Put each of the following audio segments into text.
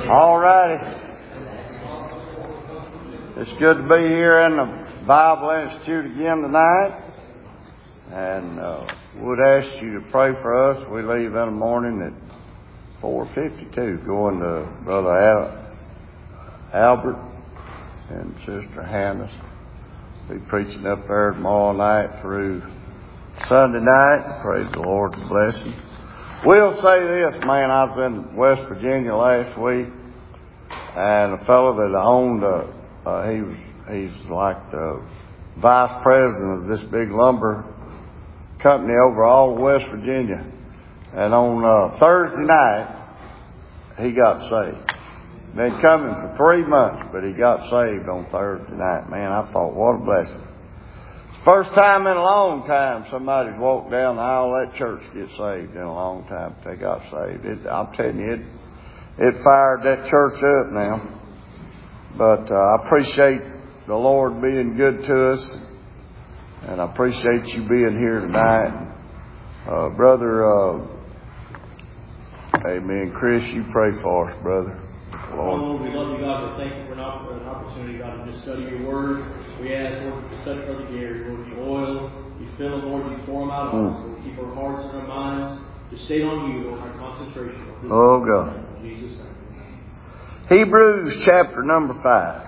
All righty. It's good to be here in the Bible Institute again tonight. And would ask you to pray for us. We leave in the morning at 4:52 going to Brother Albert and Sister Hannah. Be preaching up there tomorrow night through Sunday night. Praise the Lord to bless him. We'll say this, man. I was in West Virginia last week, and a fellow that owned he's like the vice president of this big lumber company over all of West Virginia. And on Thursday night, he got saved. Been coming for 3 months, but he got saved on Thursday night. Man, I thought, what a blessing. First time in a long time somebody's walked down the aisle of that church get saved in a long time. They got saved. I'm telling you, it fired that church up now. But I appreciate the Lord being good to us. And I appreciate you being here tonight. Brother, amen. Chris, you pray for us, brother. Lord, we love you, God. We thank you for an opportunity, God, to just study your word. We ask, Lord, to touch Brother Gary, Lord, you oil, you fill him, Lord, you pour him out of us. Lord, keep our hearts and our minds to stay on you, Lord, our concentration. Lord. Oh, God. In Jesus' name. Hebrews chapter number 5.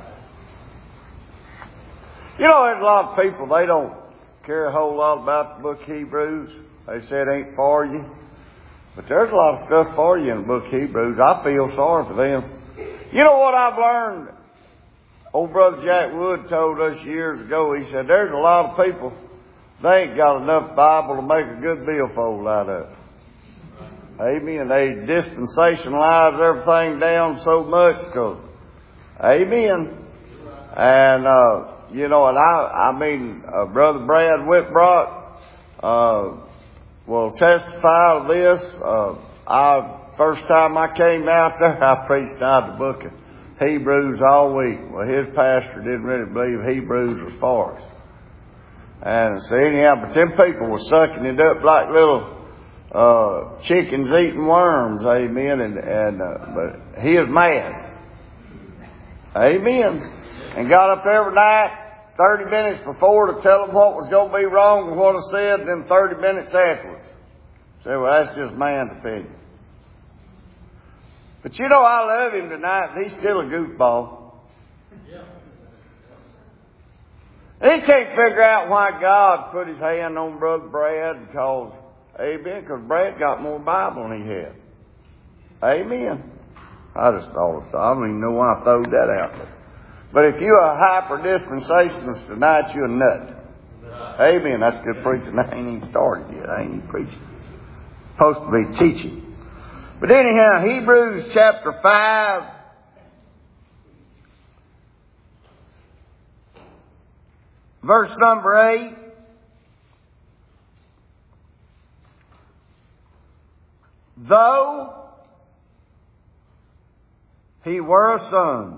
You know, there's a lot of people, they don't care a whole lot about the book of Hebrews. They say it ain't for you. But there's a lot of stuff for you in the book of Hebrews. I feel sorry for them. You know what I've learned? Old Brother Jack Wood told us years ago, he said, there's a lot of people, they ain't got enough Bible to make a good billfold out of it. Amen. They dispensationalize everything down so much to, amen. And, you know, and I mean, Brother Brad Whitbrock, will testify to this. First time I came out there, I preached out the book of Hebrews all week. Well, his pastor didn't really believe Hebrews was for us. And so anyhow, but them people were sucking it up like little chickens eating worms, amen. But he was mad, amen. And got up every night 30 minutes before to tell them what was going to be wrong with what I said, and then 30 minutes afterwards. Say, well, that's just man's opinion. But you know, I love him tonight. He's still a goofball. He can't figure out why God put his hand on Brother Brad because, amen, because Brad got more Bible than he had. Amen. I just thought, I don't even know why I throwed that out there. But if you're a hyper-dispensationalist tonight, you're a nut. Amen. That's good preaching. I ain't even started yet. I ain't even preaching. Supposed to be teaching. But anyhow, Hebrews chapter 5. Verse number 8. Though he were a son,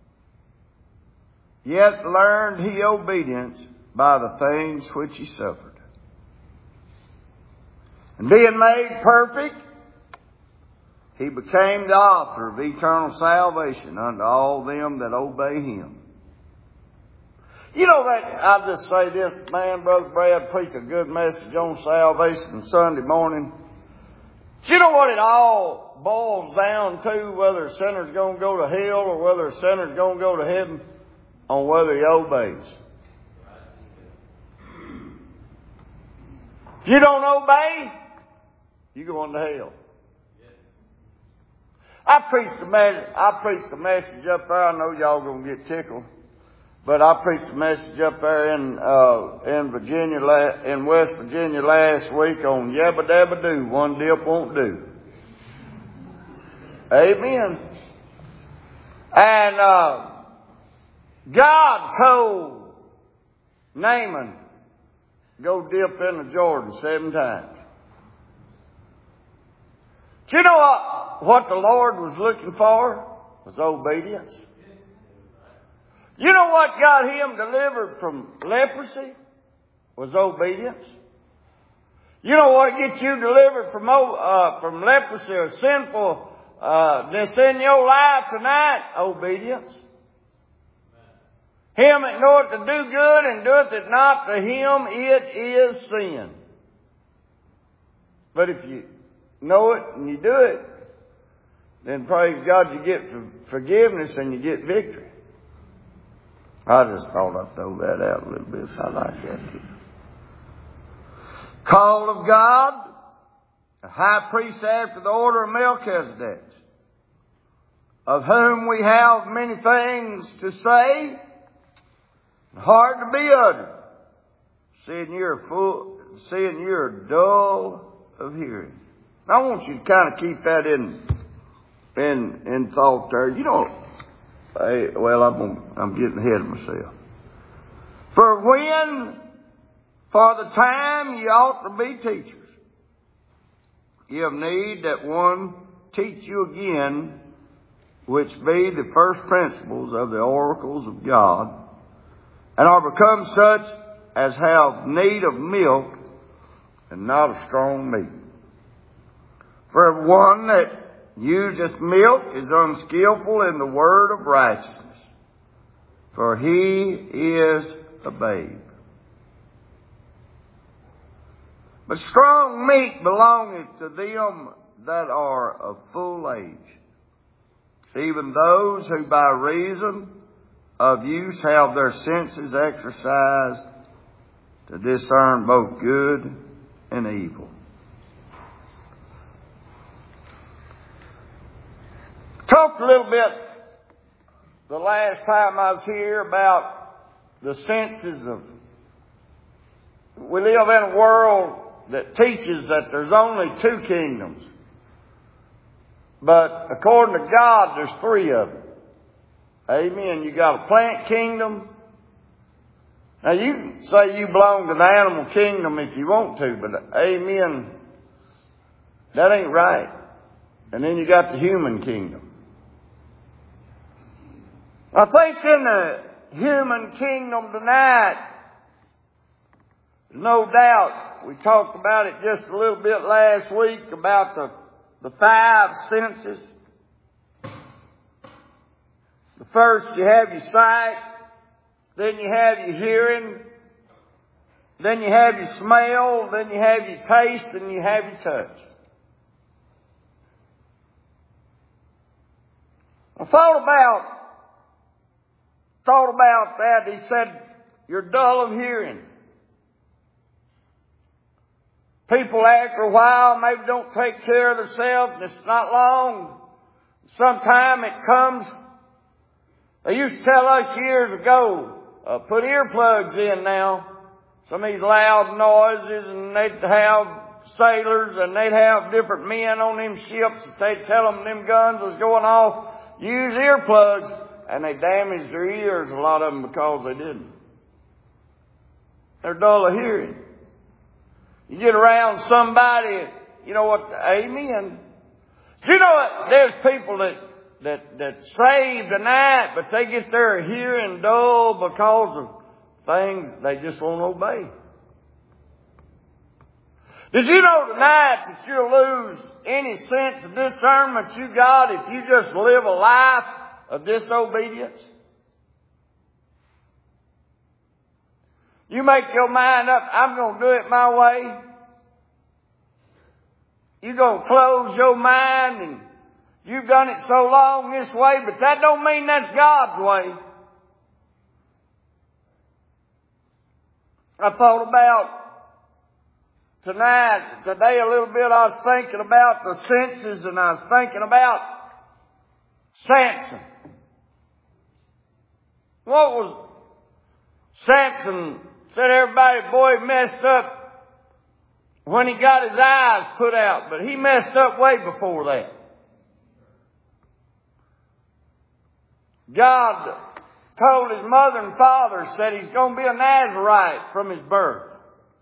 yet learned he obedience by the things which he suffered. And being made perfect, he became the author of eternal salvation unto all them that obey him. You know that, I'll just say this, man, Brother Brad preached a good message on salvation Sunday morning. You know what it all boils down to, whether a sinner's going to go to hell or whether a sinner's going to go to heaven? On whether he obeys. If you don't obey, you're going to hell. I preached a message up there. I know y'all going to get tickled, but I preached a message up there in Virginia, in West Virginia last week on Yabba Dabba Doo. One dip won't do. Amen. And God told Naaman, go dip in the Jordan 7 times. Do you know what the Lord was looking for? Was obedience. You know what got him delivered from leprosy? Was obedience. You know what gets you delivered from leprosy or sinful that's in your life tonight? Obedience. Him that knoweth to do good and doeth it not, to him it is sin. But if you know it and you do it, then praise God, you get forgiveness and you get victory. I just thought I'd throw that out a little bit. I like that too. Called of God, a high priest after the order of Melchizedek, of whom we have many things to say, hard to be uttered, seeing you're dull of hearing. I want you to kind of keep that in thought there. You know, I'm getting ahead of myself. For the time ye ought to be teachers, ye have need that one teach you again, which be the first principles of the oracles of God, and are become such as have need of milk and not of strong meat. For one that useth milk is unskillful in the word of righteousness, for he is a babe. But strong meat belongeth to them that are of full age, even those who by reason of use have their senses exercised to discern both good and evil. Talked a little bit the last time I was here about the senses of... We live in a world that teaches that there's only two kingdoms. But according to God, there's three of them. Amen. You got a plant kingdom. Now you can say you belong to the animal kingdom if you want to, but amen, that ain't right. And then you got the human kingdom. I think in the human kingdom tonight, no doubt, we talked about it just a little bit last week about the five senses. The first, you have your sight, then you have your hearing, then you have your smell, then you have your taste, and you have your touch. I thought about that. He said, you're dull of hearing. People after a while maybe don't take care of themselves, and it's not long. Sometime it comes. They used to tell us years ago, put earplugs in now. Some of these loud noises, and they'd have sailors, and they'd have different men on them ships that they'd tell them guns was going off. Use earplugs, and they damaged their ears, a lot of them, because they didn't. They're dull of hearing. You get around somebody, you know what, amen. Do you know what? There's people that save tonight, but they get their hearing dull because of things they just won't obey. Did you know tonight that you'll lose any sense of discernment you got if you just live a life of disobedience? You make your mind up, I'm going to do it my way. You're going to close your mind, and you've done it so long this way, but that don't mean that's God's way. I thought about today a little bit, I was thinking about the senses, and I was thinking about Samson. What was Samson? Said everybody, boy, messed up when he got his eyes put out, but he messed up way before that. God told his mother and father, said he's going to be a Nazarite from his birth.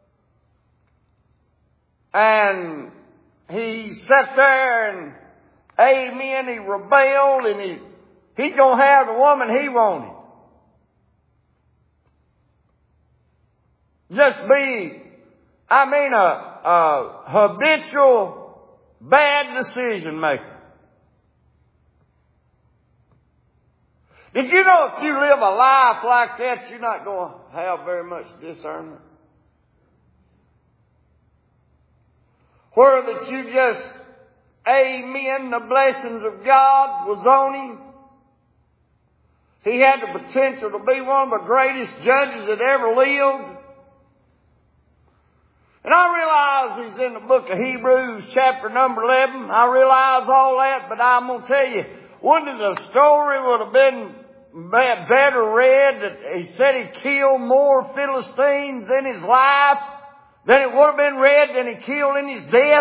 And he sat there and, amen, he rebelled, and he's going to have the woman he wanted. Just be, a habitual bad decision maker. Did you know if you live a life like that, you're not going to have very much discernment? Where that you just, amen, the blessings of God was on him. He had the potential to be one of the greatest judges that ever lived. And I realize he's in the book of Hebrews, chapter number 11. I realize all that, but I'm going to tell you, wouldn't the story would have been better read that he said he killed more Philistines in his life than it would have been read than he killed in his death?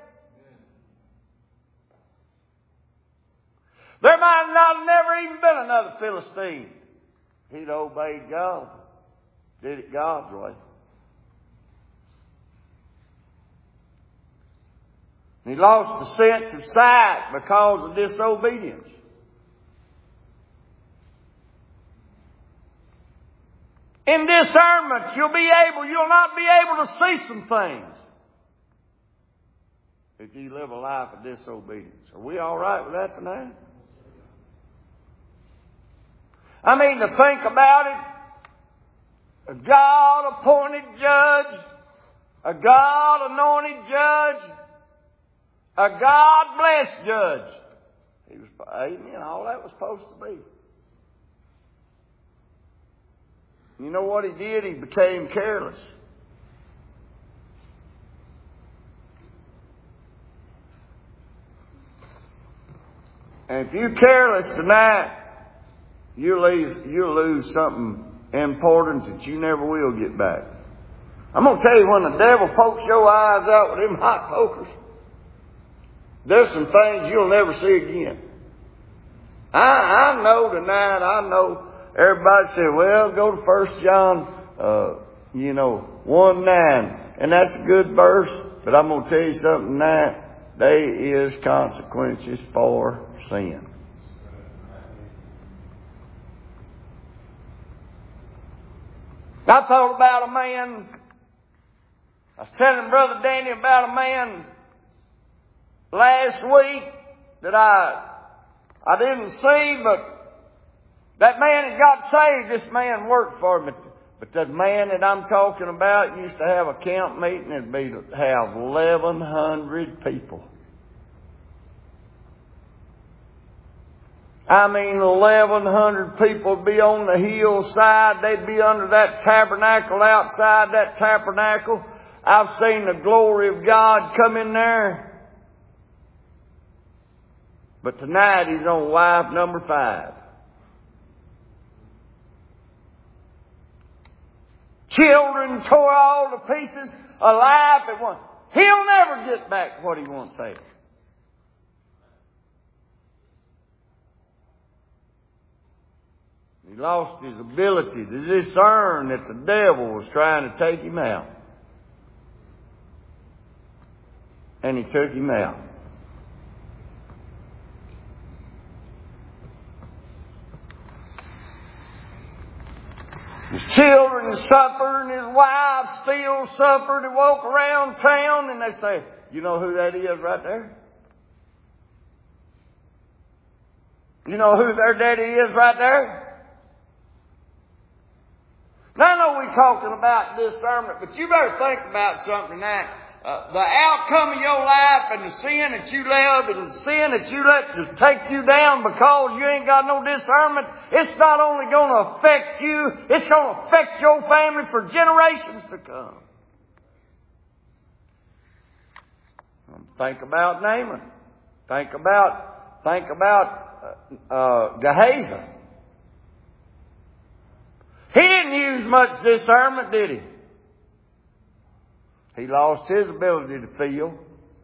There might not have never even been another Philistine. He'd obeyed God. Did it God's way. And he lost the sense of sight because of disobedience. In discernment, you'll not be able to see some things if you live a life of disobedience. Are we all right with that tonight? I mean, to think about it, a God-appointed judge, a God-anointed judge, a God-blessed judge. He was, amen, all that was supposed to be. You know what he did? He became careless. And if you're careless tonight, you'll lose something important that you never will get back. I'm going to tell you, when the devil pokes your eyes out with them hot pokers, there's some things you'll never see again. I know tonight, everybody said, well, go to 1 John, 1:9. And that's a good verse, but I'm going to tell you something tonight. There is consequences for sin. I thought about a man. I was telling Brother Danny about a man last week that I didn't see, but that man that got saved, this man worked for me. But that man that I'm talking about used to have a camp meeting and have 1,100 people. I mean, 1,100 people would be on the hillside. They'd be under that tabernacle, outside that tabernacle. I've seen the glory of God come in there. But tonight he's on wife number 5. Children tore all to pieces, alive at once. He'll never get back what he once had. He lost his ability to discern that the devil was trying to take him out. And he took him out. His children suffered and his wife still suffered. He walked around town and they say, you know who that is right there? You know who their daddy is right there? Now I know we're talking about discernment, but you better think about something tonight. The outcome of your life and the sin that you live and the sin that you let just take you down because you ain't got no discernment, it's not only going to affect you, it's going to affect your family for generations to come. Think about Naaman. Think about Gehazi. He didn't use much discernment, did he? He lost his ability to feel.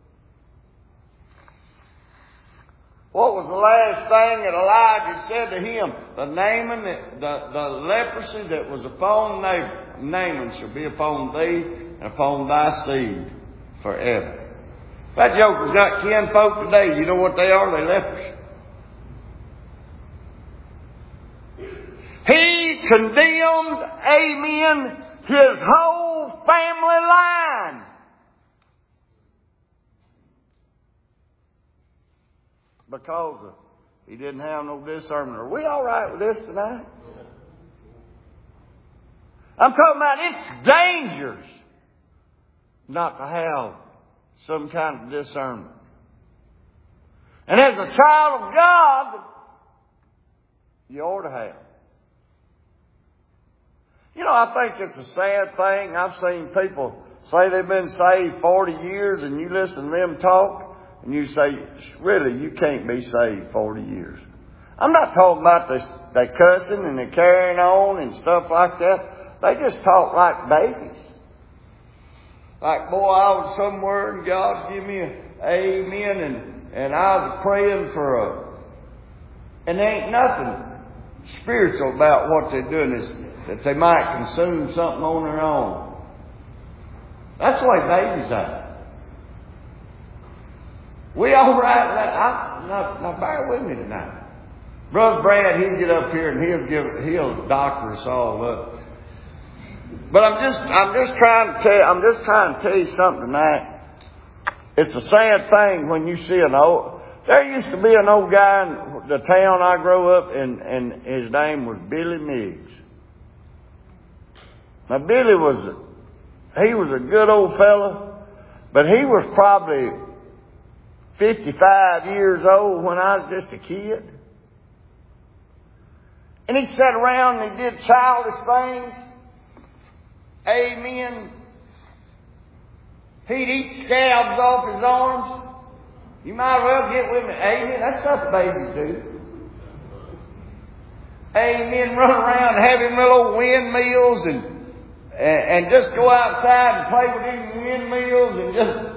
What was the last thing that Elijah said to him? The Naaman, the leprosy that was upon Naaman shall be upon thee and upon thy seed forever. That joker's got kinfolk today. You know what they are? They're lepers. He condemned, amen, his whole family line. Because of He didn't have no discernment. Are we all right with this tonight? I'm talking about it's dangerous not to have some kind of discernment. And as a child of God, you ought to have. You know, I think it's a sad thing. I've seen people say they've been saved 40 years and you listen to them talk and you say, really, you can't be saved 40 years. I'm not talking about the cussing and the carrying on and stuff like that. They just talk like babies. Like, boy, I was somewhere and God give me an amen and I was praying for and there ain't nothing spiritual about what they're doing is that they might consume something on their own. That's the way babies are. We all right. Now bear with me tonight. Brother Brad, he'll get up here and he'll doctor us all up. But I'm just trying to tell you something tonight. It's a sad thing when you see there used to be an old guy in the town I grew up in, and his name was Billy Miggs. Now Billy was a good old fella, but he was probably 55 years old when I was just a kid. And he sat around and he did childish things. Amen. He'd eat scabs off his arms. You might as well get with me. Amen. That's what babies do. Amen. Run around and have him little windmills and just go outside and play with him windmills and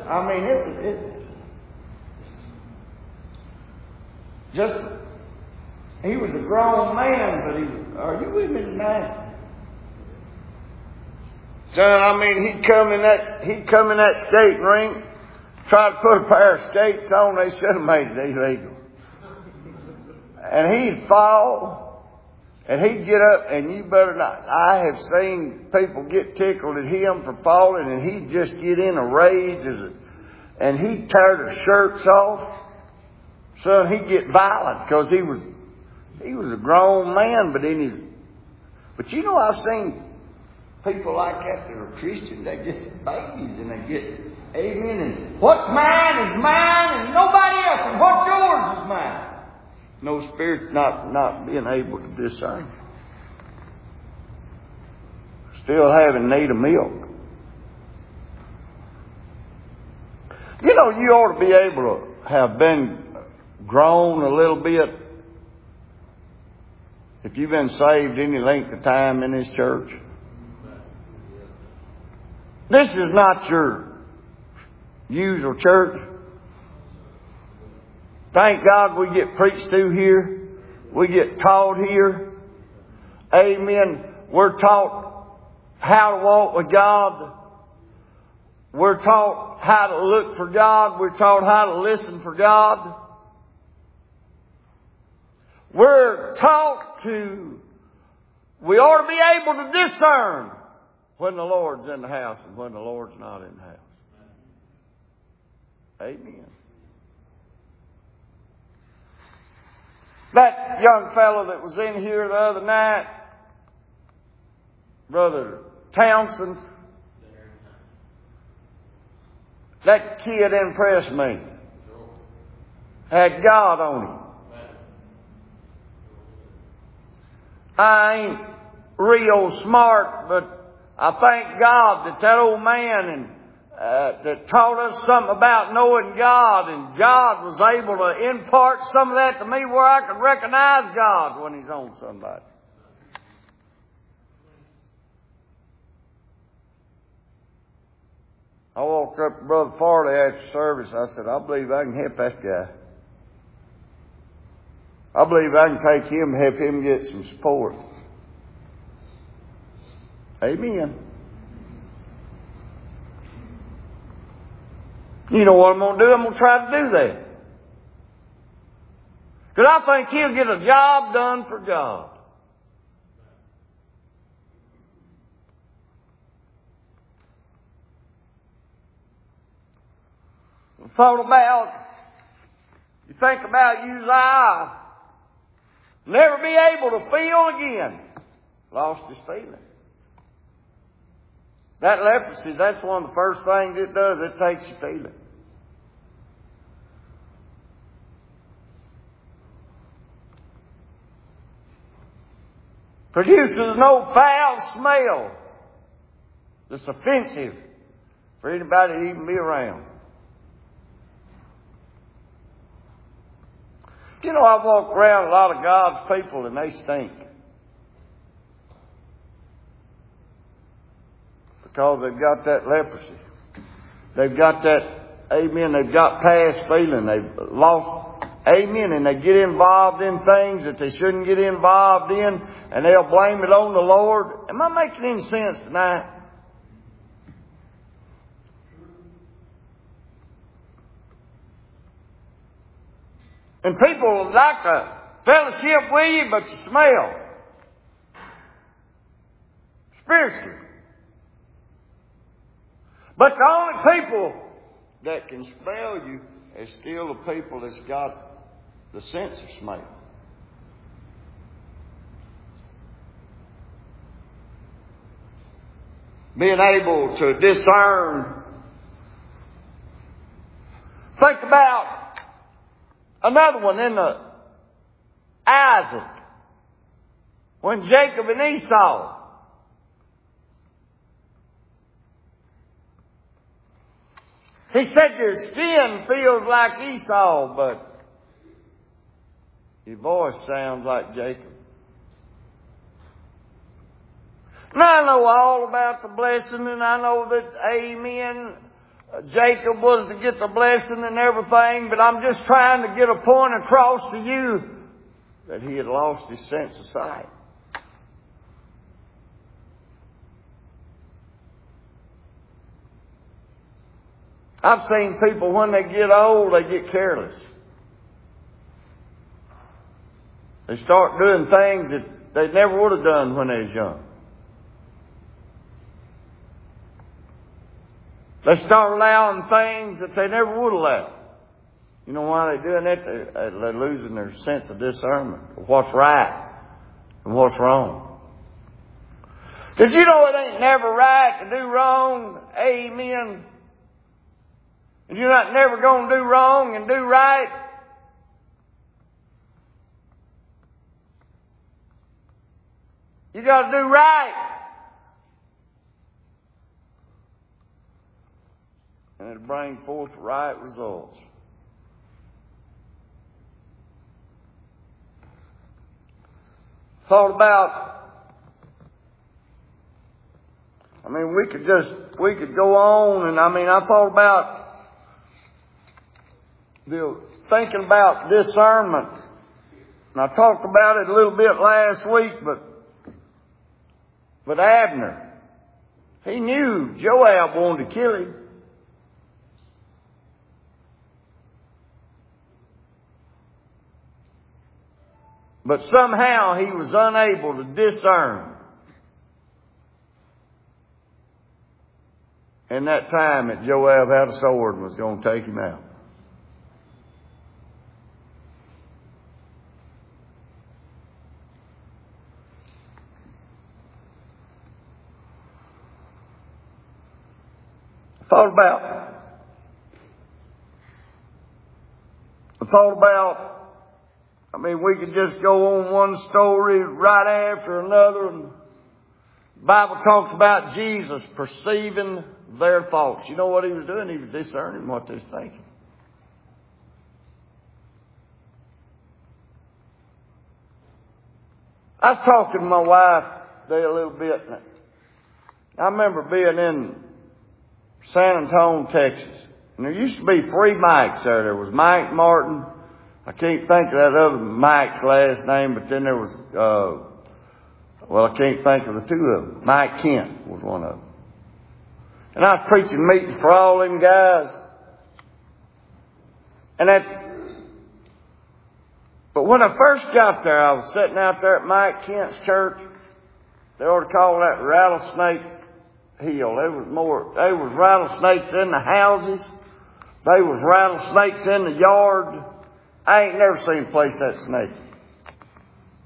he was a grown man, but are you with me tonight? Son, he'd come in that skating rink, try to put a pair of skates on, they should have made it illegal. And he'd fall, and he'd get up, and you better not. I have seen people get tickled at him for falling, and he'd just get in a rage, and he'd tear their shirts off. Son, he'd get violent, because he was a grown man, but you know, I've seen people like that are Christian, they get babies and they get amen. And what's mine is mine and nobody else. And what's yours is mine. No spirit not being able to discern. Still having need of milk. You know, you ought to be able to have been grown a little bit if you've been saved any length of time in this church. This is not your usual church. Thank God we get preached to here. We get taught here. Amen. We're taught how to walk with God. We're taught how to look for God. We're taught how to listen for God. We're taught we ought to be able to discern when the Lord's in the house and when the Lord's not in the house. Amen. That young fellow that was in here the other night, Brother Townsend, that kid impressed me. Had God on him. I ain't real smart, but I thank God that old man that taught us something about knowing God, and God was able to impart some of that to me where I could recognize God when He's on somebody. I walked up to Brother Farley after service. I said, I believe I can help that guy. I believe I can take him and help him get some support. Amen. You know what I'm going to do? I'm going to try to do that. Because I think he'll get a job done for God. You think about Uzziah. Never be able to feel again. Lost his feeling. That leprosy, that's one of the first things it does. It takes your feeling. Produces no foul smell that's offensive for anybody to even be around. You know, I've walked around a lot of God's people and they stink. Because they've got that leprosy. They've got that, amen, they've got past feeling. They've lost, amen, and they get involved in things that they shouldn't get involved in, and they'll blame it on the Lord. Am I making any sense tonight? And people like to fellowship with you, but you smell. Spiritually. But the only people that can smell you is still the people that's got the sense of smell. Being able to discern. Think about another one in the Isaac. When Jacob and Esau. He said your skin feels like Esau, but your voice sounds like Jacob. And I know all about the blessing, and I know that, amen, Jacob was to get the blessing and everything, but I'm just trying to get a point across to you that he had lost his sense of sight. I've seen people, when they get old, they get careless. They start doing things that they never would have done when they was young. They start allowing things that they never would allow. You know why they're doing that? They're losing their sense of discernment of what's right and what's wrong. Did you know it ain't never right to do wrong? Amen. And you're not never going to do wrong and do right. You got to do right. And it'll bring forth right results. Thought about, we could go on, and I thought about thinking about discernment. And I talked about it a little bit last week, but Abner, he knew Joab wanted to kill him. But somehow he was unable to discern. In that time that Joab had a sword and was going to take him out. I thought about, we could just go on one story right after another. And the Bible talks about Jesus perceiving their thoughts. You know what he was doing? He was discerning what they was thinking. I was talking to my wife there a little bit. I remember being in San Antonio, Texas. And there used to be 3 Mikes there. There was Mike Martin. I can't think of that other Mike's last name, but then there was, I can't think of the 2 of them. Mike Kent was one of them. And I was preaching meetings for all them guys. But when I first got there, I was sitting out there at Mike Kent's church. They ought to call that Rattlesnake Hill. There was rattlesnakes in the houses. There was rattlesnakes in the yard. I ain't never seen a place that snaky.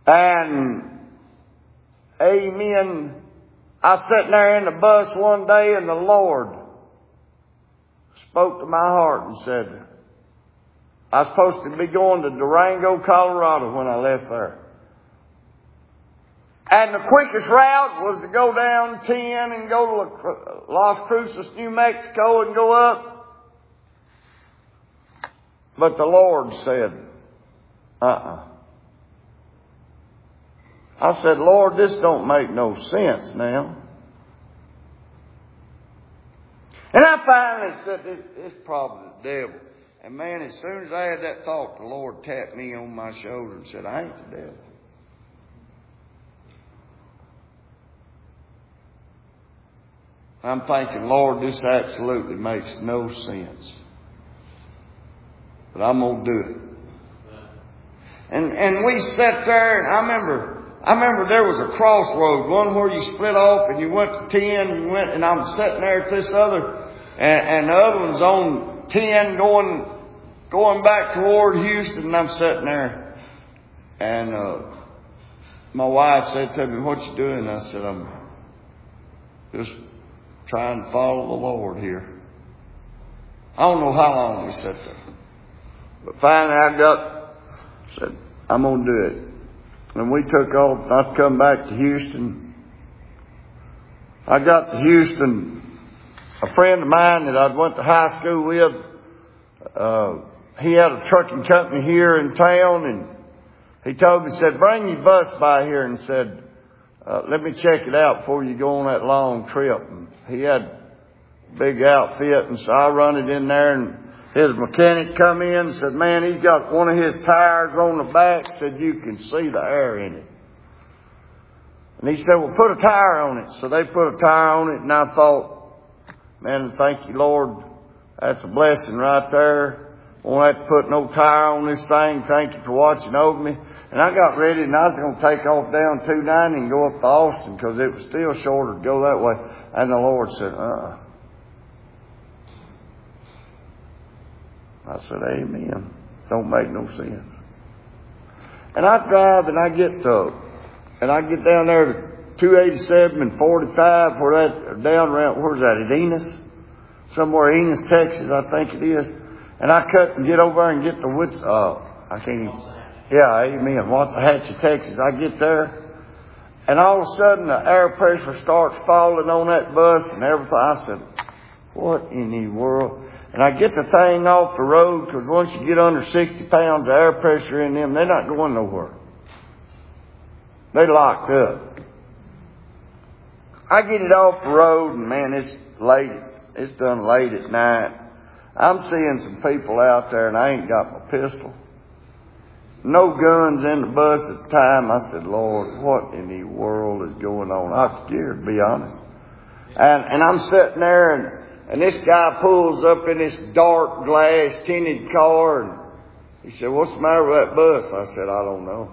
And, amen, I was sitting there in the bus one day and the Lord spoke to my heart and said, I was supposed to be going to Durango, Colorado when I left there. And the quickest route was to go down 10 and go to Las Cruces, New Mexico and go up. But the Lord said, I said, Lord, this don't make no sense now. And I finally said, it's probably the devil. And man, as soon as I had that thought, the Lord tapped me on my shoulder and said, I ain't the devil. I'm thinking, Lord, this absolutely makes no sense. But I'm going to do it. And we sat there, and I remember there was a crossroad, one where you split off and you went to 10 and you went, and I'm sitting there at this other, and the other one's on 10 going back toward Houston, and I'm sitting there. And my wife said to me, what you doing? I said, I'm just trying to follow the Lord here. I don't know how long we sat there. But finally I said, I'm going to do it. And we took off, and I'd come back to Houston. I got to Houston. A friend of mine that I went to high school with, he had a trucking company here in town, and he told me, said, bring your bus by here, and said, let me check it out before you go on that long trip. And he had a big outfit, and so I run it in there, and his mechanic come in and said, man, he's got one of his tires on the back, said you can see the air in it. And he said, well, put a tire on it. So they put a tire on it, and I thought, man, thank you, Lord. That's a blessing right there. Won't have to put no tire on this thing. Thank you for watching over me. And I got ready, and I was going to take off down 290 and go up to Austin because it was still shorter to go that way. And the Lord said, I said, amen. Don't make no sense. And I drive, and I get down there to 287 and 45, where that, down around, where's that, at Enos? Somewhere Enos, Texas, I think it is. And I cut and get over there and get the woods, I can't even, yeah, amen. Waxahachie, Texas. I get there, and all of a sudden the air pressure starts falling on that bus and everything. I said, what in the world? And I get the thing off the road, because once you get under 60 pounds of air pressure in them, they're not going nowhere. They locked up. I get it off the road, and man, it's late. It's done late at night. I'm seeing some people out there, and I ain't got my pistol. No guns in the bus at the time. I said, Lord, what in the world is going on? I was scared, to be honest. And I'm sitting there, and this guy pulls up in this dark glass tinted car, and he said, what's the matter with that bus? I said, I don't know.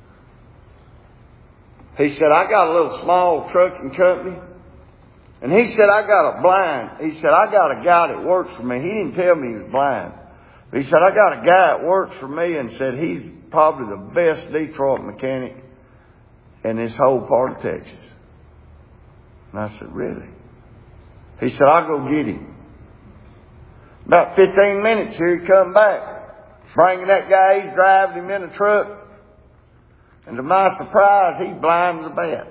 He said, I got a little small trucking company. And he said, I got a blind. He said, I got a guy that works for me. He didn't tell me he was blind. But he said, I got a guy that works for me, and said he's probably the best Detroit mechanic in this whole part of Texas. And I said, really? He said, I'll go get him. About 15 minutes here, he come back, bringing that guy. He's driving him in a truck. And to my surprise, he's blind as a bat.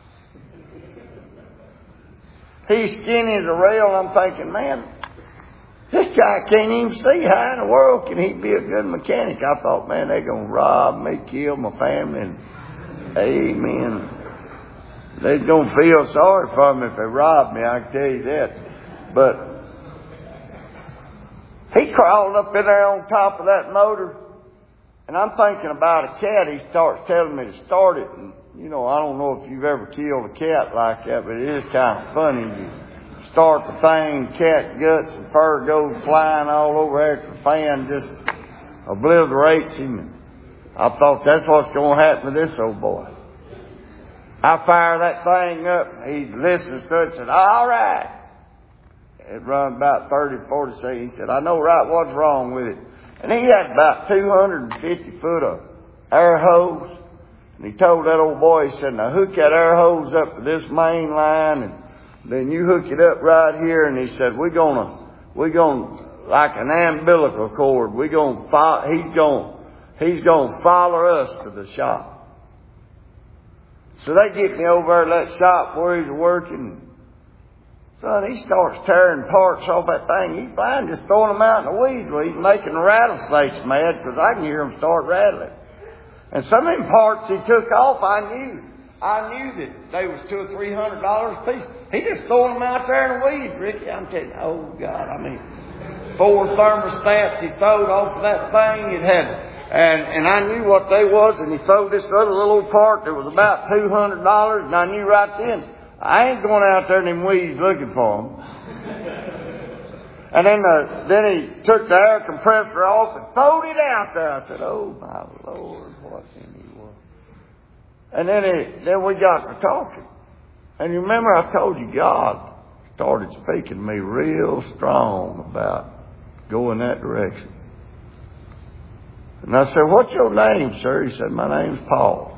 He's skinny as a rail, and I'm thinking, man, this guy can't even see. How in the world can he be a good mechanic? I thought, man, they're going to rob me, kill my family, and amen. They're going to feel sorry for me if they rob me, I can tell you that. But he crawled up in there on top of that motor, and I'm thinking about a cat. He starts telling me to start it, and you know, I don't know if you've ever killed a cat like that, but it is kind of funny. You start the thing, cat guts and fur goes flying all over after the fan just obliterates him. I thought that's what's going to happen to this old boy. I fire that thing up. He listens to it and said, all right. It run about 30, 40 seconds. He said, I know right what's wrong with it. And he had about 250 foot of air hose. And he told that old boy, he said, now hook that air hose up to this main line and then you hook it up right here. And he said, we're gonna, like an umbilical cord, he's gonna follow us to the shop. So they get me over there to that shop where he's working. Son, he starts tearing parts off that thing. He's blind, just throwing them out in the weeds. Well, he's making the rattlesnakes mad because I can hear them start rattling. And some of them parts he took off, I knew that they was $200 or $300 a piece. He just throwing them out there in the weeds, Ricky. I'm telling you, oh God, 4 thermostats he throwed off of that thing. It had, and I knew what they was, and he threw this other little old part that was about $200, and I knew right then, I ain't going out there in them weeds looking for them. And then he took the air compressor off and throwed it out there. I said, oh my Lord, what in the world? And then we got to talking. And you remember I told you God started speaking to me real strong about going that direction. And I said, what's your name, sir? He said, my name's Paul.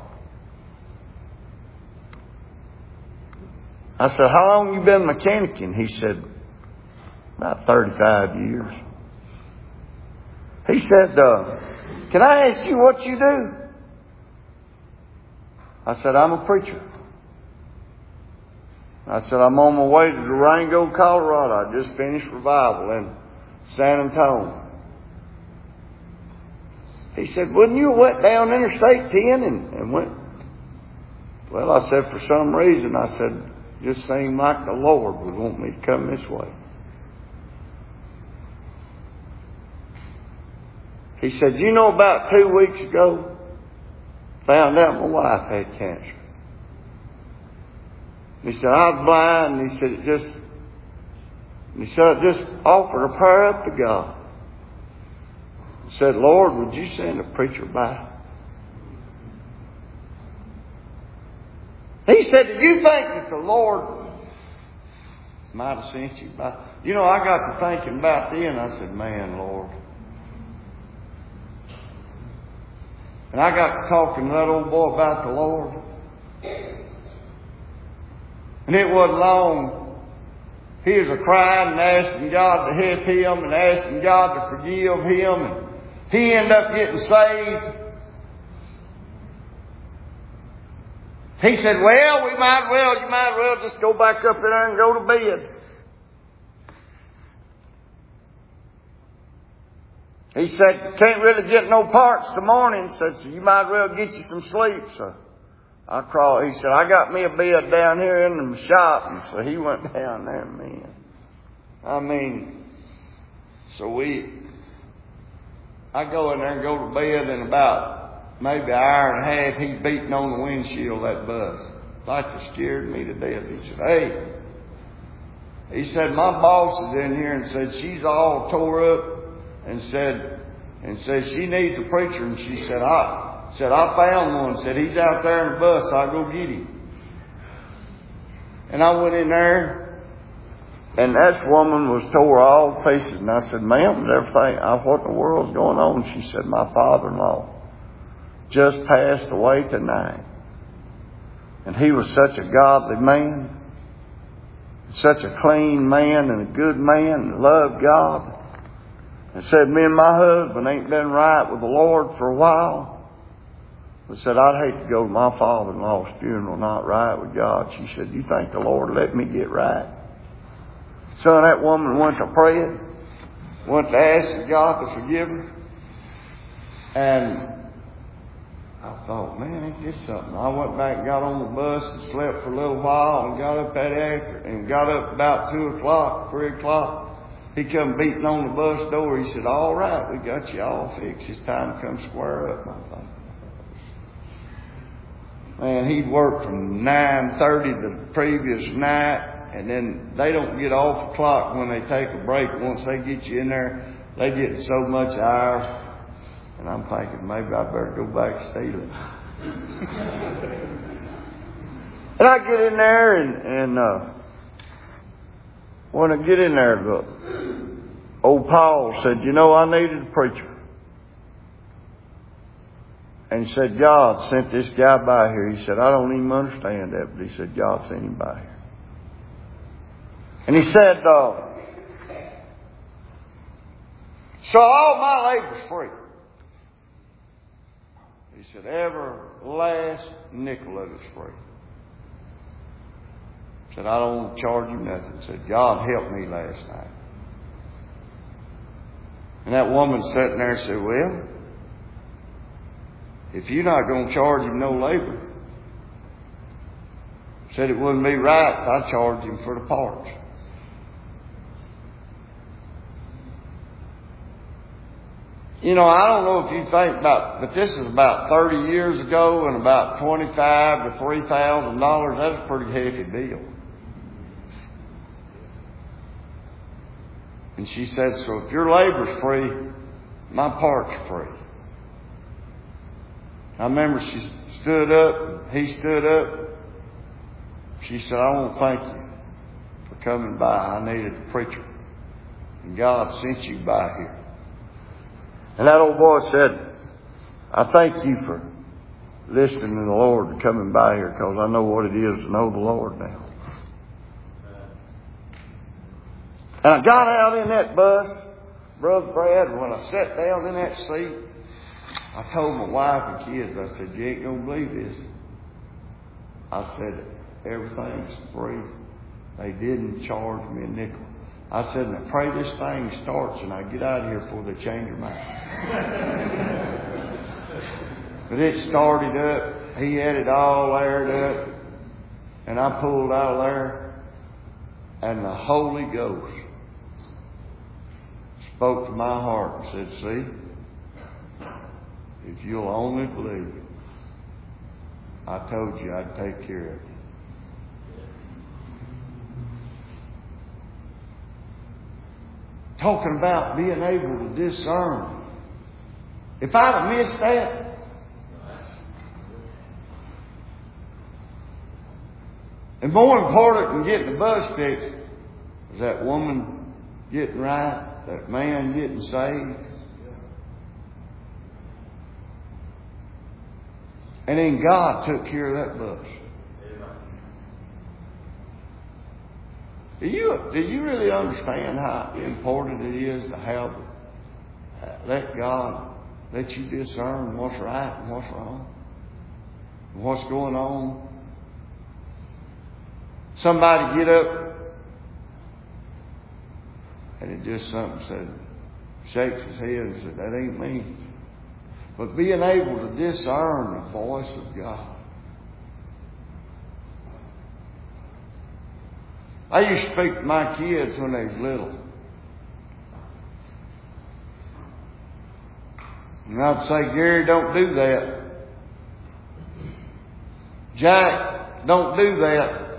I said, how long you been mechanicking? He said, about 35 years. He said, can I ask you what you do? I said, I'm a preacher. I said, I'm on my way to Durango, Colorado. I just finished revival in San Antonio. He said, wouldn't you have went down Interstate 10 and went? Well, I said, for some reason, I said, just seemed like the Lord would want me to come this way. He said, you know, about 2 weeks ago, found out my wife had cancer. He said, I was blind, and he said, I just offered a prayer up to God. He said, Lord, would you send a preacher by? He said, do you think that the Lord might have sent you by? You know, I got to thinking about then. I said, man, Lord. And I got to talking to that old boy about the Lord. And it wasn't long. He was crying and asking God to help him and asking God to forgive him. And he ended up getting saved. He said, well, you might as well just go back up there and go to bed. He said, can't really get no parts the morning. He said, so you might as well get you some sleep. So I crawled. He said, I got me a bed down here in the shop. And so he went down there, man. I go in there and go to bed, and about maybe an hour and a half, he's beating on the windshield, that bus. Like it scared me to death. He said, hey. He said, my boss is in here and said she's all tore up and said she needs a preacher. And she said, I found one. Said, he's out there in the bus. I'll go get him. And I went in there, and that woman was tore all to pieces. And I said, ma'am, everything, what in the world's going on? She said, my father-in-law just passed away tonight. And he was such a godly man, such a clean man and a good man and loved God. And said, me and my husband ain't been right with the Lord for a while. But said, I'd hate to go to my father-in-law's funeral not right with God. She said, you think the Lord let me get right? Son, that woman went to praying, went to asking God to forgive her. And I thought, man, ain't this something? I went back and got on the bus and slept for a little while and got up about 2 o'clock, 3 o'clock. He come beating on the bus door. He said, all right, we got you all fixed. It's time to come square up. I thought, man, he'd worked from 9:30 the previous night, and then they don't get off the clock when they take a break. Once they get you in there, they get so much hours. And I'm thinking, maybe I better go back stealing. And I get in there, and when I get in there, look, old Paul said, you know, I needed a preacher. And he said, God sent this guy by here. He said, I don't even understand that, but he said, God sent him by here. And he said, so all my labor's free. He said, every last nickel of it's free. He said, I don't want to charge you nothing. He said, God helped me last night. And that woman sitting there said, well, if you're not going to charge him no labor, said it wouldn't be right if I charged him for the parts. You know, I don't know if you think about, but this is about 30 years ago and about $25,000 to $3,000. That's a pretty hefty deal. And she said, so if your labor's free, my parts are free. I remember she stood up, he stood up. She said, I want to thank you for coming by. I needed a preacher. And God sent you by here. And that old boy said, I thank you for listening to the Lord and coming by here, because I know what it is to know the Lord now. And I got out in that bus, Brother Brad, and when I sat down in that seat, I told my wife and kids, I said, you ain't going to believe this. I said, everything's free. They didn't charge me a nickel. I said, and I pray this thing starts and I get out of here before they change their mind. But it started up. He had it all aired up. And I pulled out of there. And the Holy Ghost spoke to my heart and said, see, if you'll only believe, I told you I'd take care of you. Talking about being able to discern. If I'd have missed that, and more important than getting the bus fixed, is that woman getting right, that man getting saved. And then God took care of that bus. Do you really understand how important it is to have let God let you discern what's right and what's wrong, and what's going on? Somebody get up and it just something said, shakes his head and said, that ain't me. But being able to discern the voice of God. I used to speak to my kids when they was little. And I'd say, Gary, don't do that. Jack, don't do that.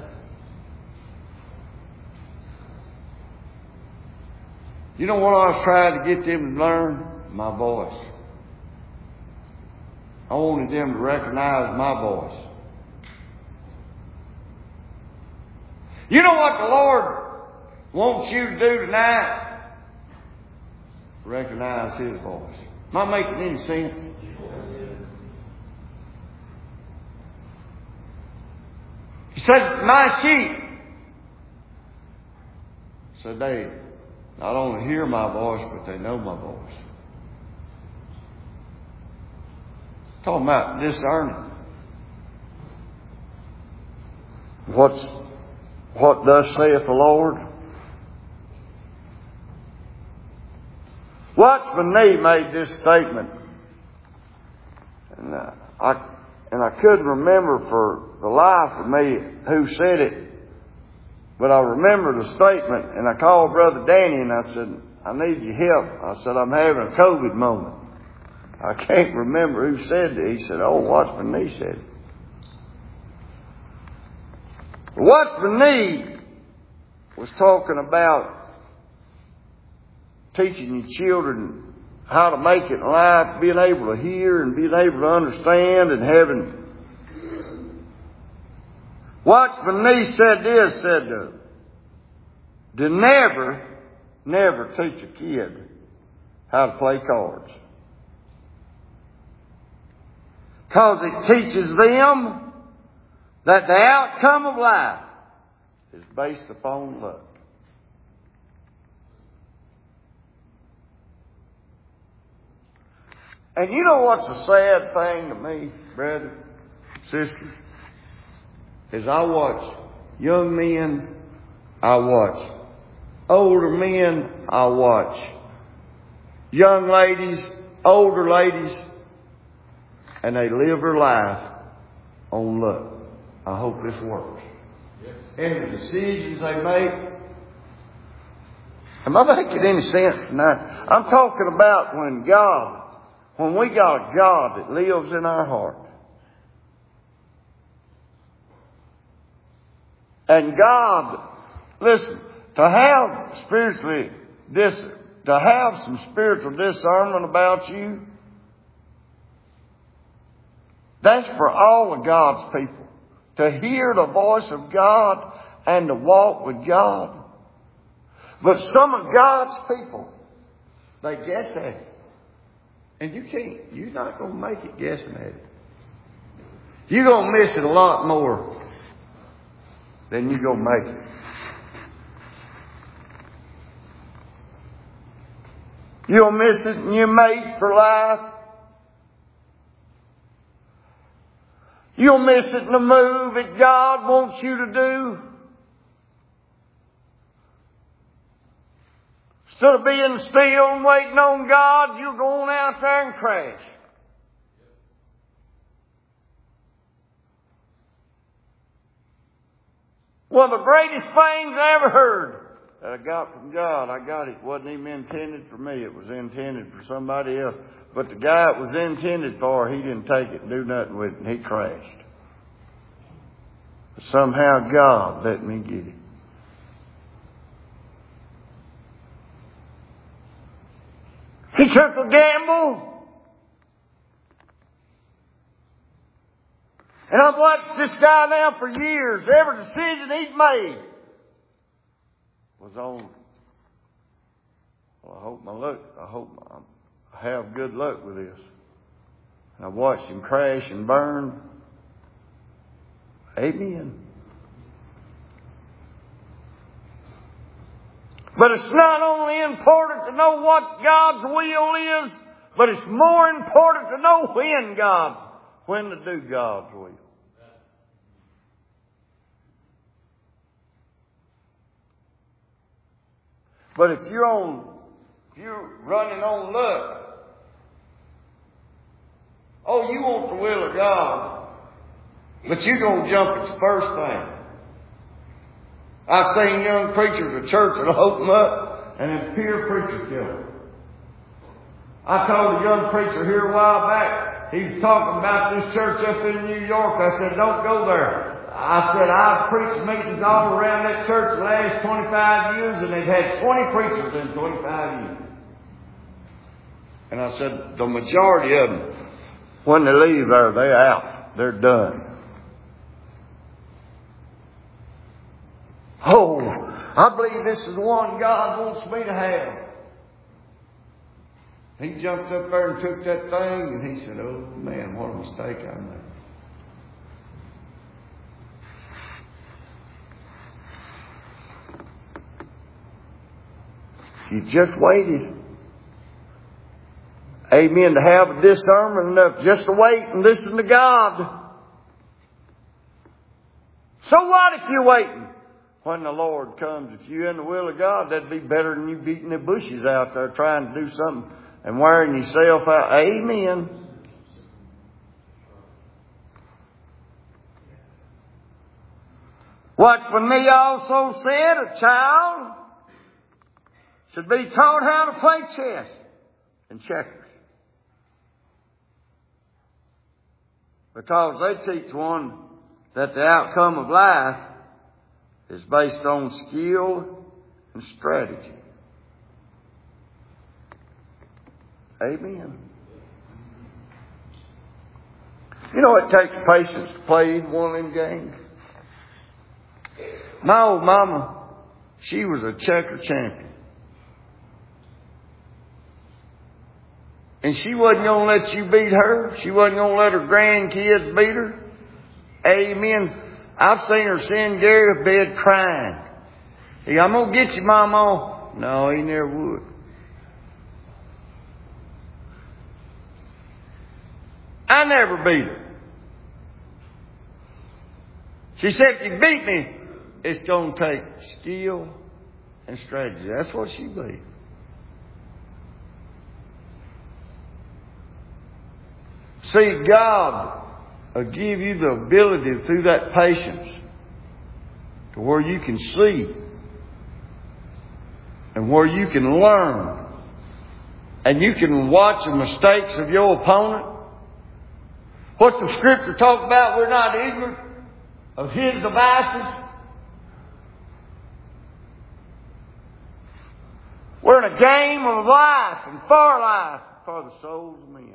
You know what I was trying to get them to learn? My voice. I wanted them to recognize my voice. You know what the Lord wants you to do tonight? Recognize His voice. Am I making any sense? He says, my sheep. So they not only hear my voice, but they know my voice. Talking about discerning. What thus saith the Lord? Watchman Nee made this statement. And I couldn't remember for the life of me who said it. But I remember the statement, and I called Brother Danny and I said, I need your help. I said, I'm having a COVID moment. I can't remember who said it. He said, oh, Watchman Nee said it. Watchman Nee was talking about teaching your children how to make it in life, being able to hear and being able to understand and having. Watchman Nee said this, to never teach a kid how to play cards. Because it teaches them that the outcome of life is based upon luck. And you know what's a sad thing to me, brother, sister? Is I watch young men, I watch older men, I watch young ladies, older ladies, and they live their life on luck. I hope this works. Yes. And the decisions they make. Am I making any sense tonight? I'm talking about when we got a God that lives in our heart. And God, listen, to have some spiritual discernment about you, that's for all of God's people. To hear the voice of God and to walk with God. But some of God's people, they guess at it. And you can't. You're not going to make it guessing at it. You're going to miss it a lot more than you're going to make it. You'll miss it and you're made for life. You'll miss it in the move that God wants you to do. Instead of being still and waiting on God, you're going out there and crash. One of the greatest things I ever heard that I got from God, it wasn't even intended for me. It was intended for somebody else. But the guy it was intended for, he didn't take it and do nothing with it, and he crashed. But somehow God let me get it. He took a gamble. And I've watched this guy now for years. Every decision he's made was on. Well, I hope I have good luck with this. And I watched him crash and burn. Amen. But it's not only important to know what God's will is, but it's more important to know when to do God's will. But if you're running on luck, you want the will of God, but you're going to jump at the first thing. I've seen young preachers at church that'll open up and then peer preachers kill them. I told a young preacher here a while back, he was talking about this church up in New York. I said, don't go there. I said, I've preached meetings all around that church the last 25 years, and they've had 20 preachers in 25 years. And I said, the majority of them, when they leave there, they're out. They're done. Oh, I believe this is the one God wants me to have. He jumped up there and took that thing, and he said, oh man, what a mistake I made. You just waited. Amen. To have a discernment enough just to wait and listen to God. So what if you're waiting? When the Lord comes, if you're in the will of God, that'd be better than you beating the bushes out there trying to do something and wearing yourself out. Amen. Watchman Nee also said a child should be taught how to play chess and checkers. Because they teach one that the outcome of life is based on skill and strategy. Amen. You know, it takes patience to play one of them games. My old mama, she was a checker champion. And she wasn't going to let you beat her. She wasn't going to let her grandkids beat her. Amen. I've seen her send Gary to bed crying. Hey, I'm going to get you, Mama. No, he never would. I never beat her. She said, if you beat me, it's going to take skill and strategy. That's what she believed. See, God will give you the ability through that patience to where you can see and where you can learn and you can watch the mistakes of your opponent. What's the Scripture talk about? We're not ignorant of his devices. We're in a game of life and for life for the souls of men.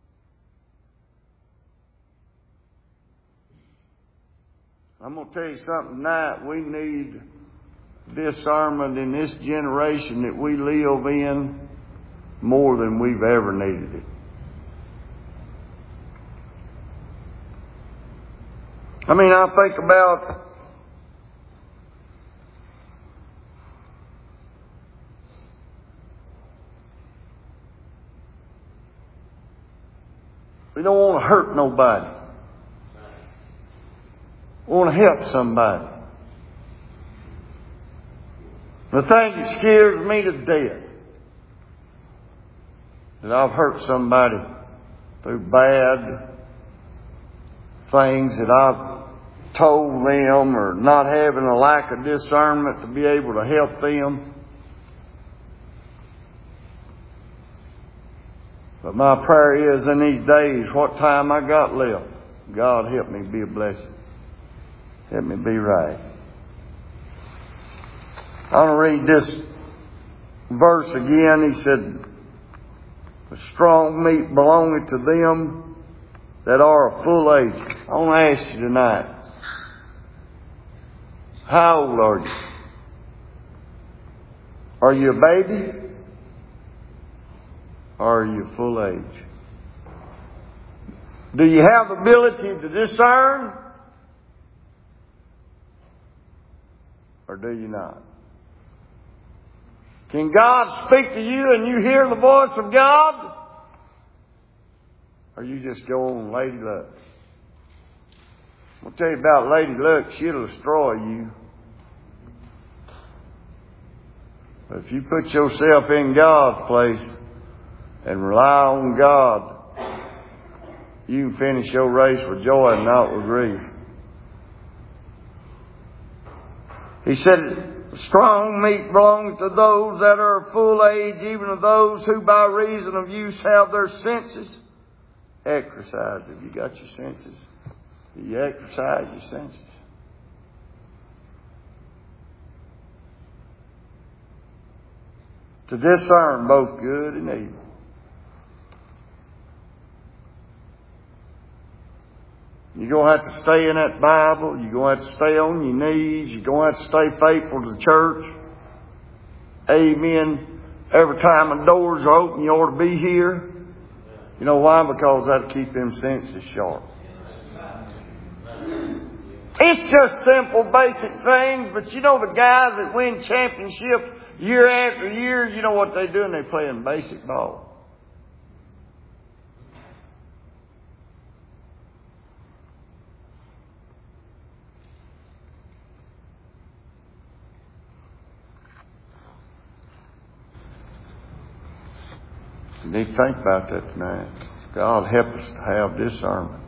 I'm going to tell you something tonight. We need discernment in this generation that we live in more than we've ever needed it. I mean, I think about we don't want to hurt nobody. We want to help somebody. The thing that scares me to death, that I've hurt somebody through bad things that I've told them, or not having a lack of discernment to be able to help them. But my prayer is, in these days, what time I got left, God help me be a blessing. Help me be right. I want to read this verse again. He said, the strong meat belongeth to them that are of full age. I want to ask you tonight, how old are you? Are you a baby? Or are you full age? Do you have the ability to discern? Or do you not? Can God speak to you and you hear the voice of God? Or you just go on Lady Luck? I'll tell you about Lady Luck. She'll destroy you. But if you put yourself in God's place and rely on God, you can finish your race with joy and not with grief. He said, strong meat belongs to those that are of full age, even of those who by reason of use have their senses exercised. Have you got your senses? Do you exercise your senses? To discern both good and evil. You're going to have to stay in that Bible. You're going to have to stay on your knees. You're going to have to stay faithful to the church. Amen. Every time the doors are open, you ought to be here. You know why? Because that'll keep them senses sharp. It's just simple, basic things. But you know the guys that win championships year after year, you know what they're doing? They're playing basic ball. You need to think about that tonight. God help us to have discernment.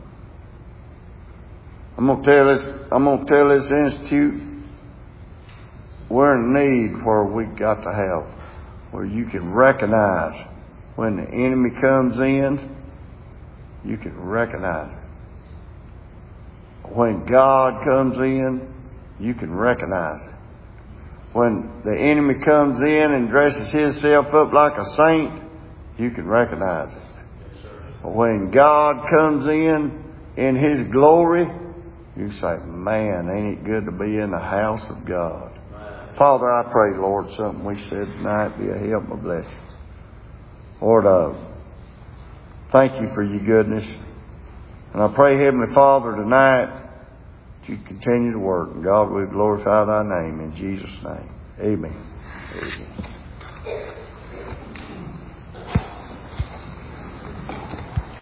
I'm going to tell this institute, we're in need where we got to have, where you can recognize when the enemy comes in, you can recognize it. When God comes in, you can recognize it. When the enemy comes in and dresses himself up like a saint, you can recognize it. But when God comes in His glory, you say, man, ain't it good to be in the house of God. Father, I pray, Lord, something we said tonight be a help and a blessing. Lord, Thank you for your goodness. And I pray, Heavenly Father, tonight that you continue to work. And God, we glorify thy name in Jesus' name. Amen. Amen.